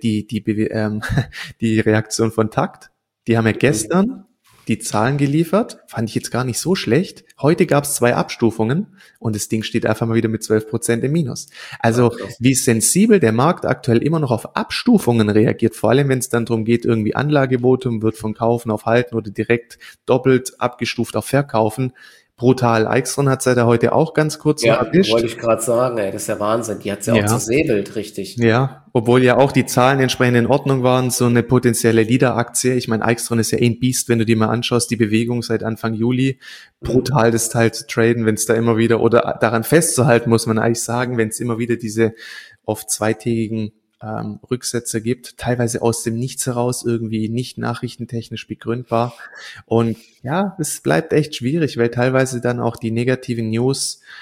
die Reaktion von Takt. Die haben ja gestern die Zahlen geliefert, fand ich jetzt gar nicht so schlecht. Heute gab es 2 Abstufungen und das Ding steht einfach mal wieder mit 12% im Minus. Also wie sensibel der Markt aktuell immer noch auf Abstufungen reagiert, vor allem wenn es dann darum geht, irgendwie Anlagevotum wird von Kaufen auf Halten oder direkt doppelt abgestuft auf Verkaufen. Brutal. Eichstron hat es ja da heute auch ganz kurz erwischt. Wollte ich gerade sagen, ey, das ist der Wahnsinn. Die hat es ja auch zersäbelt, richtig. Ja, obwohl ja auch die Zahlen entsprechend in Ordnung waren, so eine potenzielle Leader-Aktie. Ich meine, Eichstron ist ja ein Biest, wenn du dir mal anschaust, die Bewegung seit Anfang Juli. Brutal, das Teil zu traden, wenn es da immer wieder, oder daran festzuhalten, muss man eigentlich sagen, wenn es immer wieder diese oft zweitägigen Rücksätze gibt, teilweise aus dem Nichts heraus, irgendwie nicht nachrichtentechnisch begründbar. Und ja, es bleibt echt schwierig, weil teilweise dann auch die negativen News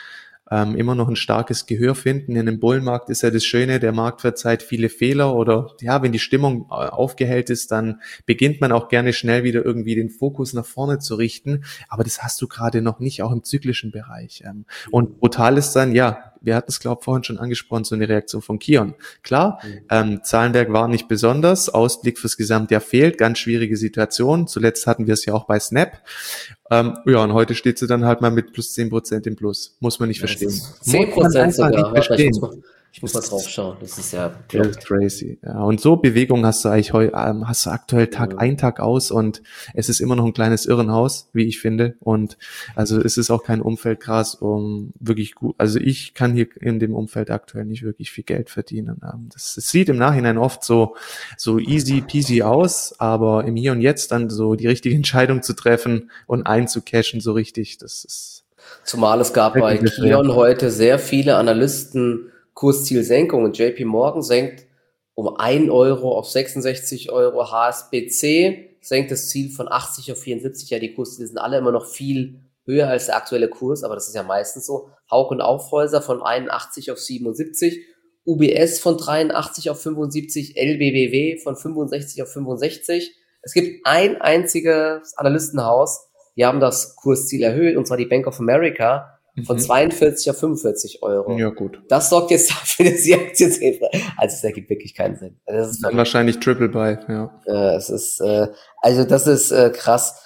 immer noch ein starkes Gehör finden. In einem Bullenmarkt ist ja das Schöne, der Markt verzeiht viele Fehler oder ja, wenn die Stimmung aufgehellt ist, dann beginnt man auch gerne schnell wieder irgendwie den Fokus nach vorne zu richten. Aber das hast du gerade noch nicht, auch im zyklischen Bereich. Und brutal ist dann, ja, wir hatten es, glaube ich, vorhin schon angesprochen, so eine Reaktion von Kion. Klar, Zahlenberg war nicht besonders, Ausblick fürs Gesamtjahr fehlt, ganz schwierige Situation. Zuletzt hatten wir es ja auch bei Snap. Ja, und heute steht sie dann halt mal mit plus 10% im Plus. Muss man nicht verstehen. 10% sogar. Nicht verstehen. Ich muss mal drauf schauen. Das ist ja crazy. Ja, und so Bewegung hast du eigentlich hast du aktuell Tag ein, Tag aus und es ist immer noch ein kleines Irrenhaus, wie ich finde. Und also es ist auch kein Umfeldgras, um wirklich gut, also ich kann hier in dem Umfeld aktuell nicht wirklich viel Geld verdienen. Das sieht im Nachhinein oft so easy peasy aus, aber im Hier und Jetzt dann so die richtige Entscheidung zu treffen und einzucashen so richtig, das ist. Zumal es gab bei Kion heute sehr viele Analysten Kurszielsenkungen. JP Morgan senkt um 1 Euro auf 66 Euro. HSBC senkt das Ziel von 80 auf 74. Ja, die Kursziele sind alle immer noch viel höher als der aktuelle Kurs, aber das ist ja meistens so. Hauck und Aufhäuser von 81 auf 77. UBS von 83 auf 75. LBBW von 65 auf 65. Es gibt ein einziges Analystenhaus, die haben das Kursziel erhöht, und zwar die Bank of America von 42 auf 45 Euro. Ja, gut. Das sorgt jetzt dafür, dass die Aktie 10. Also es ergibt wirklich keinen Sinn. Also das ist dann wahrscheinlich Triple Buy, ja. Es ist, also das ist krass,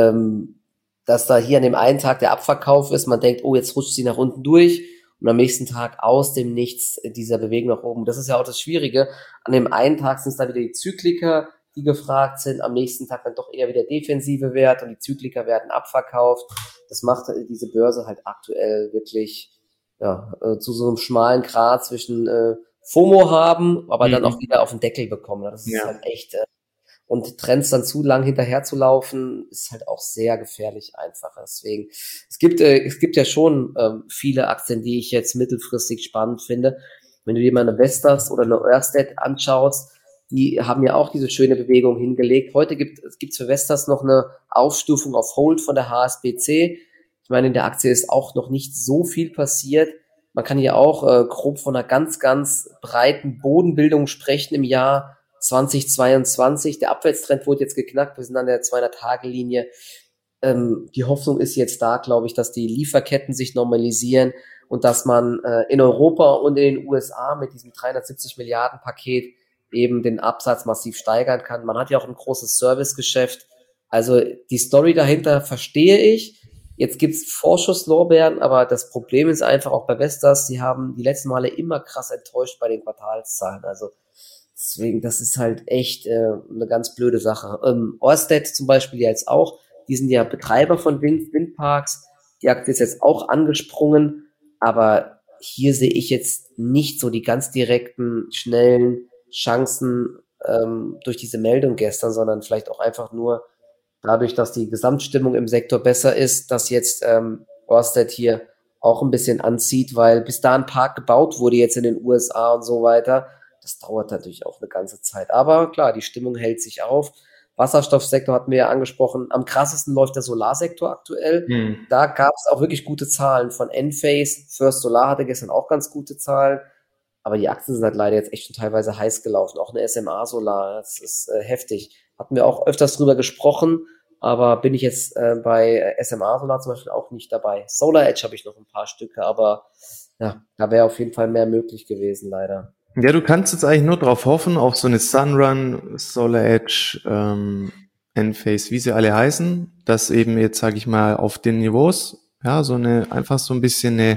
dass da hier an dem einen Tag der Abverkauf ist. Man denkt, oh, jetzt rutscht sie nach unten durch und am nächsten Tag aus dem Nichts dieser Bewegung nach oben. Das ist ja auch das Schwierige. An dem einen Tag sind es dann wieder die Zykliker, die gefragt sind, am nächsten Tag dann doch eher wieder defensive Wert und die Zykliker werden abverkauft. Das macht diese Börse halt aktuell wirklich zu so einem schmalen Grat zwischen FOMO haben, aber dann auch wieder auf den Deckel bekommen. Das ist halt echt und Trends dann zu lang hinterher zu laufen, ist halt auch sehr gefährlich einfach. Deswegen, es gibt ja schon viele Aktien, die ich jetzt mittelfristig spannend finde. Wenn du dir mal eine Vestas oder eine Ørsted anschaust, die haben ja auch diese schöne Bewegung hingelegt. Heute gibt's für Vestas noch eine Aufstufung auf Hold von der HSBC. Ich meine, in der Aktie ist auch noch nicht so viel passiert. Man kann hier auch grob von einer ganz, ganz breiten Bodenbildung sprechen im Jahr 2022. Der Abwärtstrend wurde jetzt geknackt. Wir sind an der 200-Tage-Linie. Die Hoffnung ist jetzt da, glaube ich, dass die Lieferketten sich normalisieren und dass man in Europa und in den USA mit diesem 370 Milliarden Paket eben den Absatz massiv steigern kann. Man hat ja auch ein großes Servicegeschäft. Also die Story dahinter verstehe ich. Jetzt gibt's Vorschusslorbeeren, aber das Problem ist einfach auch bei Vestas, sie haben die letzten Male immer krass enttäuscht bei den Quartalszahlen. Also deswegen, das ist halt echt eine ganz blöde Sache. Ørsted zum Beispiel jetzt auch, die sind ja Betreiber von Windparks. Die Aktie ist jetzt auch angesprungen, aber hier sehe ich jetzt nicht so die ganz direkten, schnellen Chancen durch diese Meldung gestern, sondern vielleicht auch einfach nur dadurch, dass die Gesamtstimmung im Sektor besser ist, dass jetzt Ørsted hier auch ein bisschen anzieht, weil bis da ein Park gebaut wurde jetzt in den USA und so weiter, das dauert natürlich auch eine ganze Zeit. Aber klar, die Stimmung hält sich auf. Wasserstoffsektor hatten wir ja angesprochen. Am krassesten läuft der Solarsektor aktuell. Da gab es auch wirklich gute Zahlen von Enphase. First Solar hatte gestern auch ganz gute Zahlen. Aber die Aktien sind halt leider jetzt echt schon teilweise heiß gelaufen. Auch eine SMA Solar, das ist heftig. Hatten wir auch öfters drüber gesprochen, aber bin ich jetzt bei SMA Solar zum Beispiel auch nicht dabei. Solar Edge habe ich noch ein paar Stücke, aber ja, da wäre auf jeden Fall mehr möglich gewesen, leider. Ja, du kannst jetzt eigentlich nur darauf hoffen, auf so eine Sunrun, Solar Edge, Enphase, wie sie alle heißen, dass eben jetzt, sage ich mal, auf den Niveaus, ja, einfach so ein bisschen eine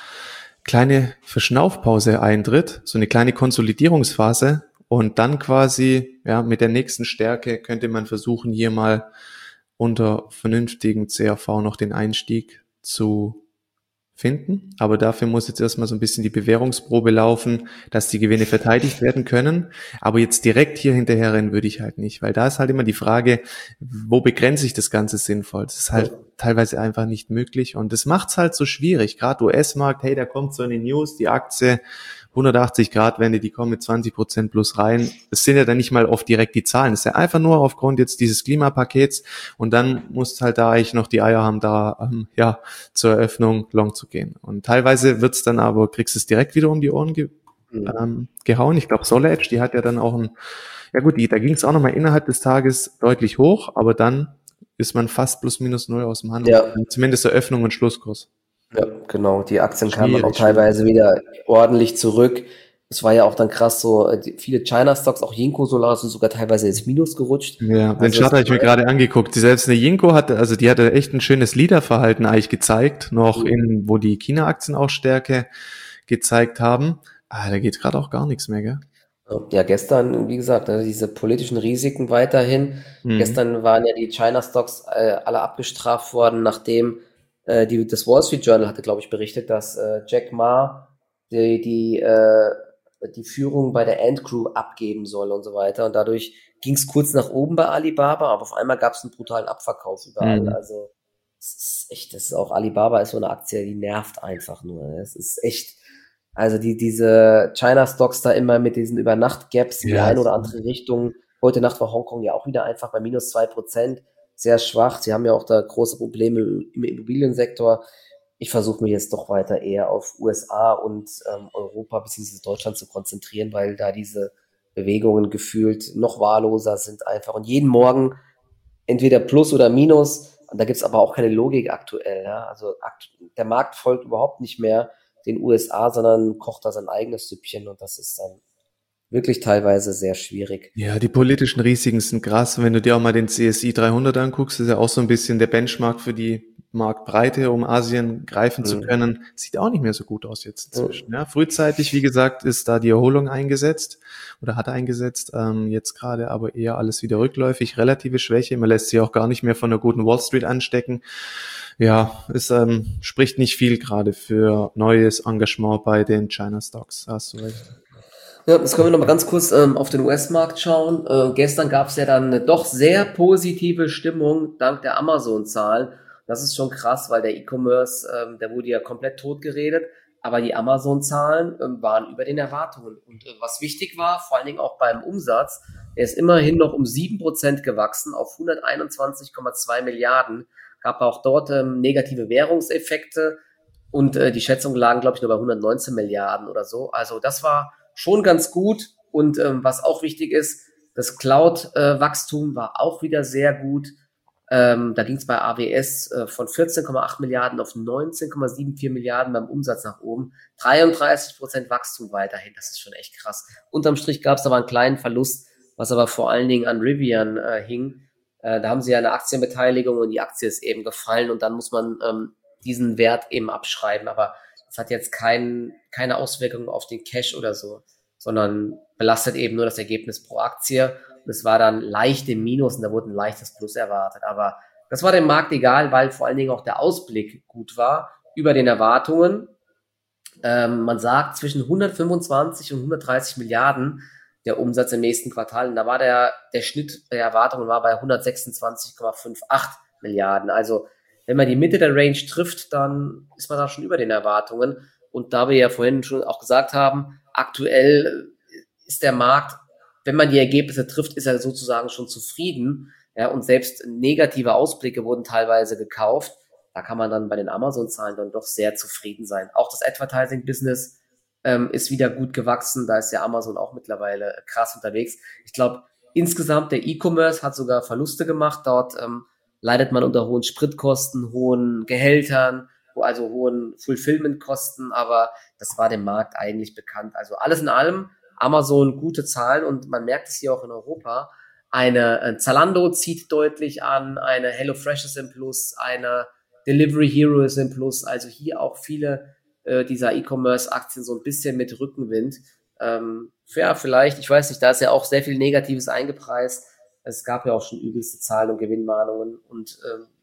kleine Verschnaufpause eintritt, so eine kleine Konsolidierungsphase und dann quasi, ja, mit der nächsten Stärke könnte man versuchen, hier mal unter vernünftigen CAV noch den Einstieg zu finden. Aber dafür muss jetzt erstmal so ein bisschen die Bewährungsprobe laufen, dass die Gewinne verteidigt werden können. Aber jetzt direkt hier hinterher rennen würde ich halt nicht, weil da ist halt immer die Frage, wo begrenze ich das Ganze sinnvoll? Das ist halt teilweise einfach nicht möglich und das macht's halt so schwierig. Gerade US-Markt, hey, da kommt so eine News, die Aktie 180-Grad-Wende, die kommen mit 20% plus rein. Es sind ja dann nicht mal oft direkt die Zahlen. Es ist ja einfach nur aufgrund jetzt dieses Klimapakets und dann musst halt da eigentlich noch die Eier haben, da zur Eröffnung long zu gehen. Und teilweise wird's dann aber, kriegst du es direkt wieder um die Ohren gehauen. Ich glaube, SolarEdge, die hat ja dann auch da ging es auch nochmal innerhalb des Tages deutlich hoch, aber dann ist man fast plus minus null aus dem Handel. Ja. Zumindest Eröffnung und Schlusskurs. Ja, genau. Die Aktien kamen dann auch Schwierig. teilweise wieder ordentlich zurück. Es war ja auch dann krass so, viele China-Stocks, auch Jinko Solar, sind sogar teilweise ins Minus gerutscht. Ja, den Also Chart habe ich mir gerade angeguckt. Selbst eine Jinko die hatte echt ein schönes Leaderverhalten eigentlich gezeigt, noch wo die China-Aktien auch Stärke gezeigt haben. Da geht gerade auch gar nichts mehr, gell? Ja, gestern, wie gesagt, diese politischen Risiken weiterhin. Gestern waren ja die China-Stocks alle abgestraft worden, nachdem das Wall Street Journal hatte, glaube ich, berichtet, dass Jack Ma die Führung bei der Ant Crew abgeben soll und so weiter. Und dadurch ging es kurz nach oben bei Alibaba, aber auf einmal gab es einen brutalen Abverkauf überall. Also das ist auch Alibaba ist so eine Aktie, die nervt einfach nur. Es ist echt. Also diese China-Stocks da immer mit diesen Übernacht-Gaps in die eine oder andere Richtung. Heute Nacht war Hongkong ja auch wieder einfach bei minus 2%, sehr schwach. Sie haben ja auch da große Probleme im Immobiliensektor. Ich versuche mich jetzt doch weiter eher auf USA und Europa bzw. Deutschland zu konzentrieren, weil da diese Bewegungen gefühlt noch wahlloser sind einfach. Und jeden Morgen entweder Plus oder Minus. Und da gibt's aber auch keine Logik aktuell. Ja? Also der Markt folgt überhaupt nicht mehr den USA, sondern kocht da sein eigenes Süppchen und das ist dann wirklich teilweise sehr schwierig. Ja, die politischen Risiken sind krass. Wenn du dir auch mal den CSI 300 anguckst, ist ja auch so ein bisschen der Benchmark für die Marktbreite, um Asien greifen zu können. Sieht auch nicht mehr so gut aus jetzt inzwischen. Ja, frühzeitig, wie gesagt, ist da die Erholung eingesetzt oder hat eingesetzt. Jetzt gerade aber eher alles wieder rückläufig, relative Schwäche. Man lässt sich auch gar nicht mehr von der guten Wall Street anstecken. Ja, es spricht nicht viel gerade für neues Engagement bei den China Stocks. Hast du recht. Ja, jetzt können wir noch mal ganz kurz auf den US-Markt schauen. Gestern gab es ja dann eine doch sehr positive Stimmung dank der Amazon-Zahlen. Das ist schon krass, weil der E-Commerce, der wurde ja komplett totgeredet, aber die Amazon-Zahlen waren über den Erwartungen. Und was wichtig war, vor allen Dingen auch beim Umsatz, der ist immerhin noch um 7% gewachsen auf 121,2 Milliarden. Gab auch dort negative Währungseffekte und die Schätzungen lagen, glaube ich, nur bei 119 Milliarden oder so. Also das war schon ganz gut und was auch wichtig ist, das Cloud-Wachstum war auch wieder sehr gut. Da ging es bei AWS von 14,8 Milliarden auf 19,74 Milliarden beim Umsatz nach oben. 33% Wachstum weiterhin, das ist schon echt krass. Unterm Strich gab es aber einen kleinen Verlust, was aber vor allen Dingen an Rivian hing. Da haben sie ja eine Aktienbeteiligung und die Aktie ist eben gefallen und dann muss man diesen Wert eben abschreiben. Aber das hat jetzt keine Auswirkungen auf den Cash oder so, sondern belastet eben nur das Ergebnis pro Aktie. Und es war dann leicht im Minus und da wurde ein leichtes Plus erwartet. Aber das war dem Markt egal, weil vor allen Dingen auch der Ausblick gut war über den Erwartungen. Man sagt zwischen 125 und 130 Milliarden der Umsatz im nächsten Quartal. Und da war der Schnitt der Erwartungen war bei 126,58 Milliarden. Also wenn man die Mitte der Range trifft, dann ist man da schon über den Erwartungen. Und da wir ja vorhin schon auch gesagt haben, aktuell ist der Markt, wenn man die Ergebnisse trifft, ist er sozusagen schon zufrieden. Ja, und selbst negative Ausblicke wurden teilweise gekauft. Da kann man dann bei den Amazon-Zahlen dann doch sehr zufrieden sein. Auch das Advertising-Business ist wieder gut gewachsen. Da ist ja Amazon auch mittlerweile krass unterwegs. Ich glaube, insgesamt der E-Commerce hat sogar Verluste gemacht. Dort leidet man unter hohen Spritkosten, hohen Gehältern, also hohen Fulfillment-Kosten. Aber das war dem Markt eigentlich bekannt. Also alles in allem Amazon gute Zahlen und man merkt es hier auch in Europa. Eine Zalando zieht deutlich an, eine HelloFresh ist im Plus, eine Delivery Hero ist im Plus. Also hier auch viele dieser E-Commerce-Aktien so ein bisschen mit Rückenwind. Ja, vielleicht, ich weiß nicht, da ist ja auch sehr viel Negatives eingepreist. Es gab ja auch schon übelste Zahlen und Gewinnwarnungen und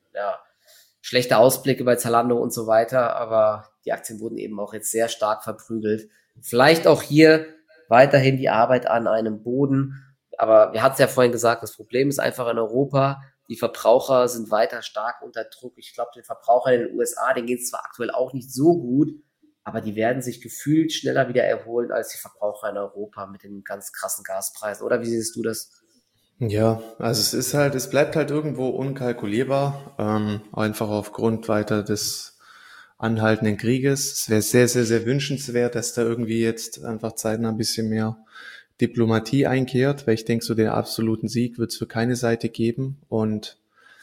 schlechte Ausblicke bei Zalando und so weiter, aber die Aktien wurden eben auch jetzt sehr stark verprügelt. Vielleicht auch hier weiterhin die Arbeit an einem Boden, aber wir hatten es ja vorhin gesagt, das Problem ist einfach in Europa, die Verbraucher sind weiter stark unter Druck. Ich glaube, den Verbrauchern in den USA, denen geht es zwar aktuell auch nicht so gut, aber die werden sich gefühlt schneller wieder erholen als die Verbraucher in Europa mit den ganz krassen Gaspreisen. Oder wie siehst du das? Ja, also es bleibt halt irgendwo unkalkulierbar, einfach aufgrund weiter des anhaltenden Krieges. Es wäre sehr, sehr, sehr wünschenswert, dass da irgendwie jetzt einfach zeitnah ein bisschen mehr Diplomatie einkehrt, weil ich denke, so den absoluten Sieg wird es für keine Seite geben. Und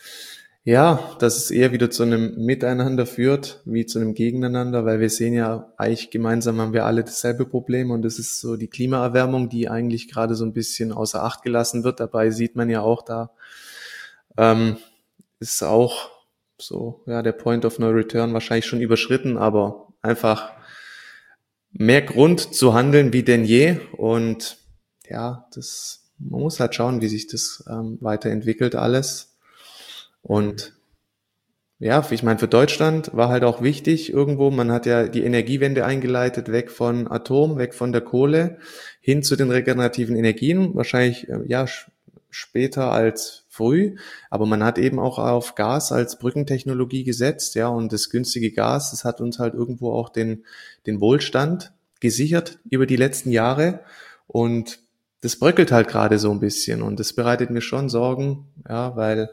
ja, dass es eher wieder zu einem Miteinander führt, wie zu einem Gegeneinander, weil wir sehen ja, eigentlich gemeinsam haben wir alle dasselbe Problem und das ist so die Klimaerwärmung, die eigentlich gerade so ein bisschen außer Acht gelassen wird. Dabei sieht man ja auch, da ähm, ist auch so, ja, der Point of No Return wahrscheinlich schon überschritten, aber einfach mehr Grund zu handeln wie denn je und ja, man muss halt schauen, wie sich das weiterentwickelt alles und ja, ich meine, für Deutschland war halt auch wichtig irgendwo, man hat ja die Energiewende eingeleitet, weg von Atom, weg von der Kohle, hin zu den regenerativen Energien, wahrscheinlich später als früh, aber man hat eben auch auf Gas als Brückentechnologie gesetzt, ja, und das günstige Gas, das hat uns halt irgendwo auch den Wohlstand gesichert über die letzten Jahre und das bröckelt halt gerade so ein bisschen und das bereitet mir schon Sorgen, ja, weil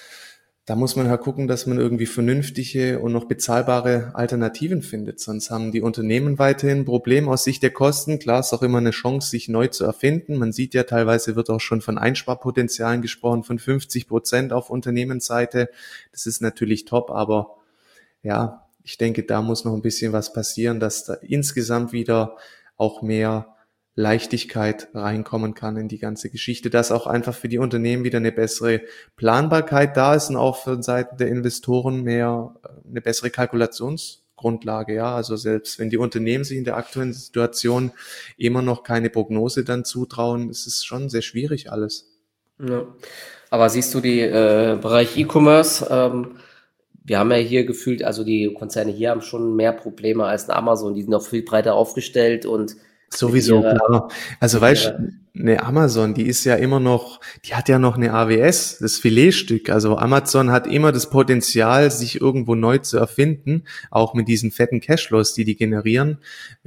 da muss man halt gucken, dass man irgendwie vernünftige und noch bezahlbare Alternativen findet. Sonst haben die Unternehmen weiterhin ein Problem aus Sicht der Kosten. Klar, ist auch immer eine Chance, sich neu zu erfinden. Man sieht ja, teilweise wird auch schon von Einsparpotenzialen gesprochen, von 50% auf Unternehmensseite. Das ist natürlich top, aber ja, ich denke, da muss noch ein bisschen was passieren, dass da insgesamt wieder auch mehr Leichtigkeit reinkommen kann in die ganze Geschichte, dass auch einfach für die Unternehmen wieder eine bessere Planbarkeit da ist und auch von Seiten der Investoren eine bessere Kalkulationsgrundlage, ja. Also selbst wenn die Unternehmen sich in der aktuellen Situation immer noch keine Prognose dann zutrauen, ist es schon sehr schwierig alles. Ja. Aber siehst du die Bereich E-Commerce? Wir haben ja hier gefühlt, also die Konzerne hier haben schon mehr Probleme als ein Amazon. Die sind noch viel breiter aufgestellt und mit Sowieso, ihrer, klar. Also mit weißt ihrer, du, eine Amazon, die hat ja noch eine AWS, das Filetstück. Also Amazon hat immer das Potenzial, sich irgendwo neu zu erfinden, auch mit diesen fetten Cashflows, die generieren.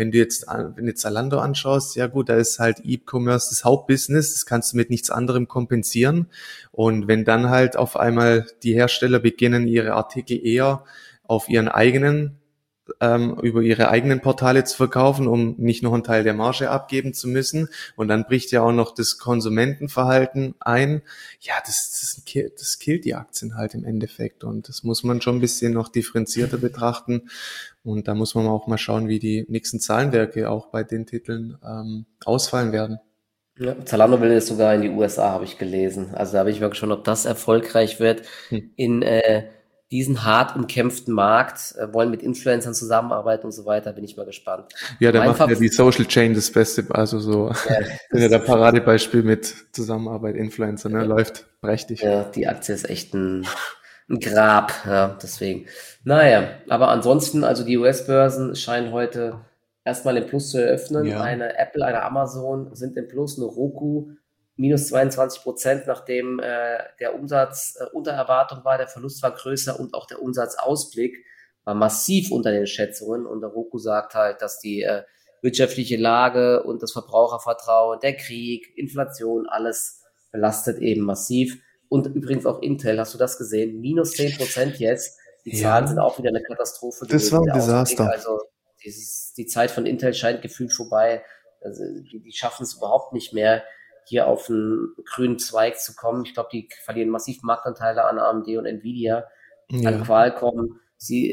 Wenn du jetzt Zalando anschaust, ja gut, da ist halt E-Commerce das Hauptbusiness, das kannst du mit nichts anderem kompensieren. Und wenn dann halt auf einmal die Hersteller beginnen, ihre Artikel eher auf ihren eigenen über ihre eigenen Portale zu verkaufen, um nicht noch einen Teil der Marge abgeben zu müssen. Und dann bricht ja auch noch das Konsumentenverhalten ein. Ja, das killt die Aktien halt im Endeffekt. Und das muss man schon ein bisschen noch differenzierter betrachten. Und da muss man auch mal schauen, wie die nächsten Zahlenwerke auch bei den Titeln ausfallen werden. ja, Zalando will jetzt sogar in die USA, habe ich gelesen. Also da bin ich mal gespannt, ob das erfolgreich wird. Hm. In diesen hart umkämpften Markt, wollen mit Influencern zusammenarbeiten und so weiter, bin ich mal gespannt. Ja, da Mein macht ja Favorit, die Social Chain das Beste, also so, ja, bin ja der Paradebeispiel mit Zusammenarbeit Influencer, ne, läuft prächtig. ja, die Aktie ist echt ein Grab, ja, deswegen. Naja, aber ansonsten, also die US-Börsen scheinen heute erstmal im Plus zu eröffnen. Ja, Eine Apple, eine Amazon sind im Plus, eine Roku minus 22%, nachdem der Umsatz unter Erwartung war, der Verlust war größer und auch der Umsatzausblick war massiv unter den Schätzungen. Und der Roku sagt halt, dass die wirtschaftliche Lage und das Verbrauchervertrauen, der Krieg, Inflation, alles belastet eben massiv. Und übrigens auch Intel, hast du das gesehen? Minus 10% jetzt. Die Zahlen sind ja, auch wieder eine Katastrophe das war gewesen, ein der Ausblick. Desaster. Also die Zeit von Intel scheint gefühlt vorbei. Also die schaffen es überhaupt nicht mehr, hier auf einen grünen Zweig zu kommen. Ich glaube, die verlieren massiv Marktanteile an AMD und Nvidia, an Ja. Qualcomm.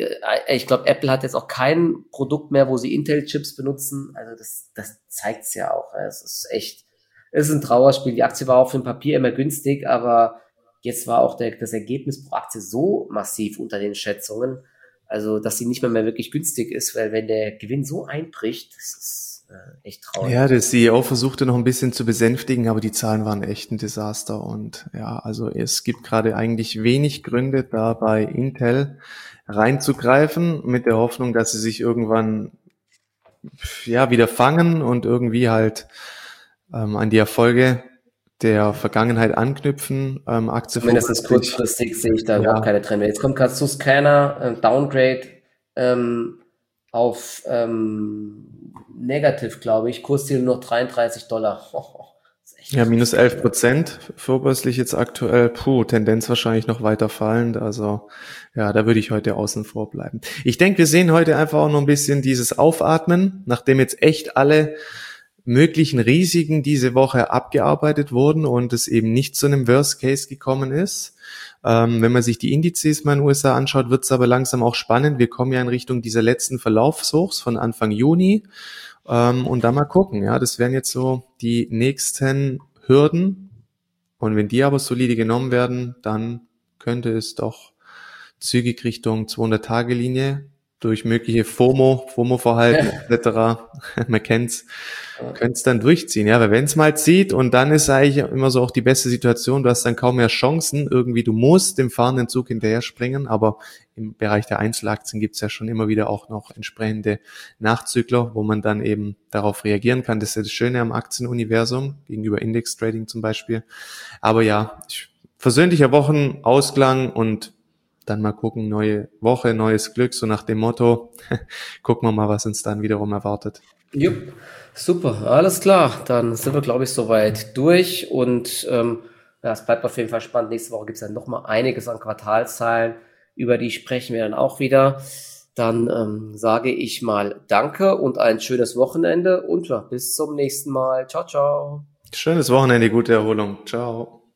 Ich glaube, Apple hat jetzt auch kein Produkt mehr, wo sie Intel-Chips benutzen. Also das zeigt's ja auch. Es ist ein Trauerspiel. Die Aktie war auf dem Papier immer günstig, aber jetzt war auch das Ergebnis pro Aktie so massiv unter den Schätzungen, also dass sie nicht mehr wirklich günstig ist, weil wenn der Gewinn so einbricht, das ist echt traurig. Ja, der CEO versuchte noch ein bisschen zu besänftigen, aber die Zahlen waren echt ein Desaster. Und ja, also es gibt gerade eigentlich wenig Gründe, da bei Intel reinzugreifen, mit der Hoffnung, dass sie sich irgendwann ja wieder fangen und irgendwie halt an die Erfolge der Vergangenheit anknüpfen. Aktie Zumindest voraussichtlich, kurzfristig sehe ich da überhaupt ja, keine Trends. Jetzt kommt gerade Susquehanna, Downgrade, ähm, auf negativ, glaube ich. Kursziel nur $33. Das ist echt Ja, minus heftig. 11%, vorbörslich jetzt aktuell, Tendenz wahrscheinlich noch weiter fallend, also ja, da würde ich heute außen vor bleiben. Ich denke, wir sehen heute einfach auch noch ein bisschen dieses Aufatmen, nachdem jetzt echt alle möglichen Risiken diese Woche abgearbeitet wurden und es eben nicht zu einem Worst Case gekommen ist. Wenn man sich die Indizes mal in den USA anschaut, wird es aber langsam auch spannend. Wir kommen ja in Richtung dieser letzten Verlaufshochs von Anfang Juni. Und dann mal gucken, ja, das wären jetzt so die nächsten Hürden. Und wenn die aber solide genommen werden, dann könnte es doch zügig Richtung 200-Tage-Linie durch mögliche FOMO-Verhalten etc. Man kennt's, könnte es dann durchziehen, ja, weil wenn es mal zieht und dann ist eigentlich immer so auch die beste Situation, du hast dann kaum mehr Chancen, irgendwie du musst dem fahrenden Zug hinterher springen, aber im Bereich der Einzelaktien gibt's ja schon immer wieder auch noch entsprechende Nachzügler, wo man dann eben darauf reagieren kann. Das ist ja das Schöne am Aktienuniversum, gegenüber Index-Trading zum Beispiel. Aber ja, versöhnlicher Wochenausklang und dann mal gucken, neue Woche, neues Glück, so nach dem Motto. Gucken wir mal, was uns dann wiederum erwartet. Jupp, super, alles klar. Dann sind wir, glaube ich, soweit durch. Und ja, es bleibt auf jeden Fall spannend. Nächste Woche gibt es ja nochmal einiges an Quartalszahlen, über die sprechen wir dann auch wieder. Dann sage ich mal Danke und ein schönes Wochenende und ja, bis zum nächsten Mal. Ciao, ciao. Schönes Wochenende, gute Erholung. Ciao.